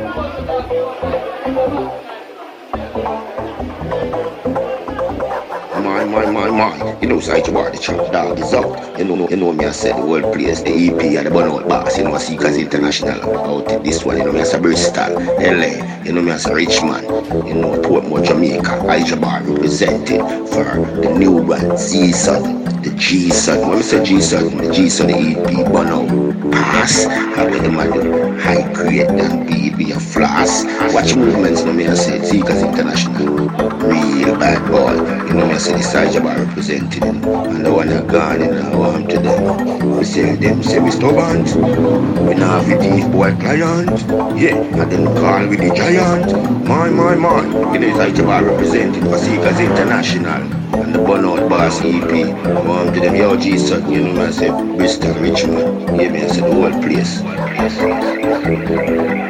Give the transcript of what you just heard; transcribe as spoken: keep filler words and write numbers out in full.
My, my, my, my. You know, Side Jabbar, the chop dog is up. You know, you know me, I said the world place, the E P and the burnout boss. You know, Seekers International out it. This one, you know me, I said Bristol, L A. You know me, I said Richmond. You know, Portmore, Jamaica. I Jabbar represented for the new brand, Z-Sun. The G-Sun. When we say G-Sun, the G-Sun, the E P, burnout pass. How with the man, high grade and B B a floss. Watch movements, you know me, I said Seekers International. Real bad boy. You know me, I say the Side Jabbar representing him. And the one that gone in I want to them. We say them say we stubborn. We not have the boy client. Yeah, and then call with the giant. My, my, my. You know, Side Jabbar representing for Seekers International. And the burnout boss E P. I want to them, yo G-Sun. You know me, I say Bristol, Richmond. Yeah, me, I say the whole place.